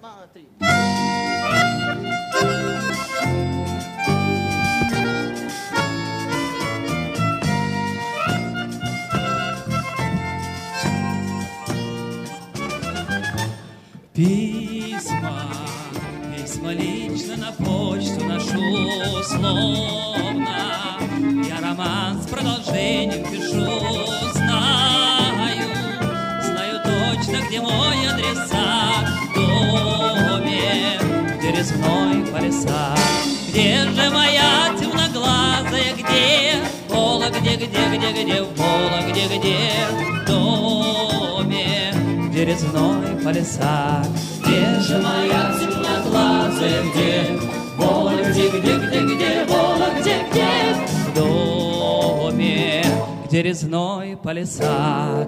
два, три. Письма лично на почту ношу, словно я роман с продолжением пишу. Знаю точно, где мой адресат. В доме, где резной палисад. Где же моя темноглазая, где? Пола, где, Пола, где? В доме, где резной палисад. Где же моя темноглазая, где? Пола, где? Пола, где? В доме, где резной палисад.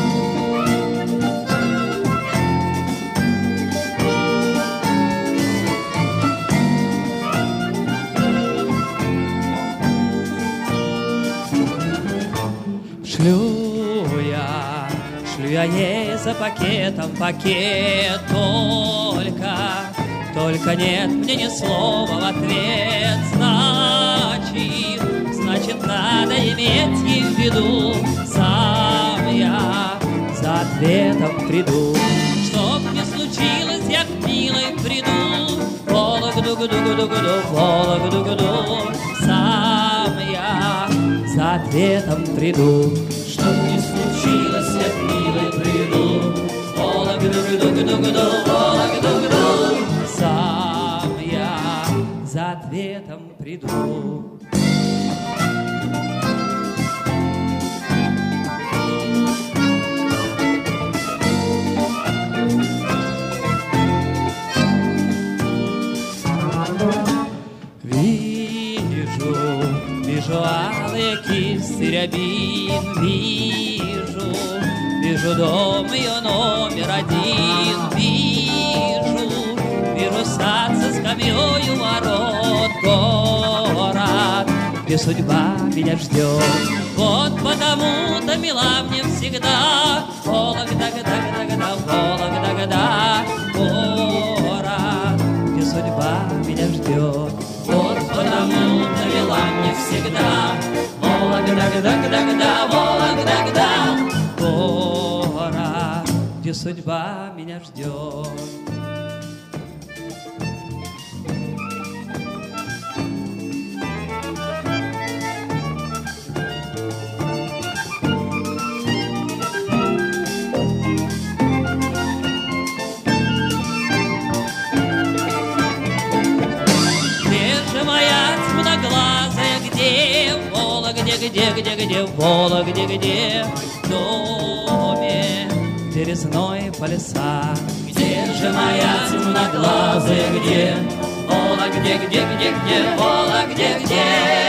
Шлю я ей за пакетом пакет, только нет мне ни слова в ответ. Значит, надо иметь ей в виду, сам я за ответом приду. Чтоб не случилось, я к милой приду, Вологду-гду-гду-гду, Вологду-гду, сам я за ответом приду. Чтоб не случилось, я к милой приду, Вологду-гду-гду-гду, Вологду-гду, сам я за ответом приду. Вижу алые кисти рябин, вижу дом ее номер один, вижу сад со скамьей у ворот, город, где судьба меня ждет. Вот потому-то мила мне всегда Вологда-гда-гда-гда, Вологда-гда, город, где судьба меня ждет. Вот потому-то мила мне всегда Вологда-гда-гда-гда, Вологда-гда, город, где судьба меня ждет. Где, Вологде, где? В доме, где резной палисад. Где же моя темноглазая, где? Вологде, где? Вологде, где?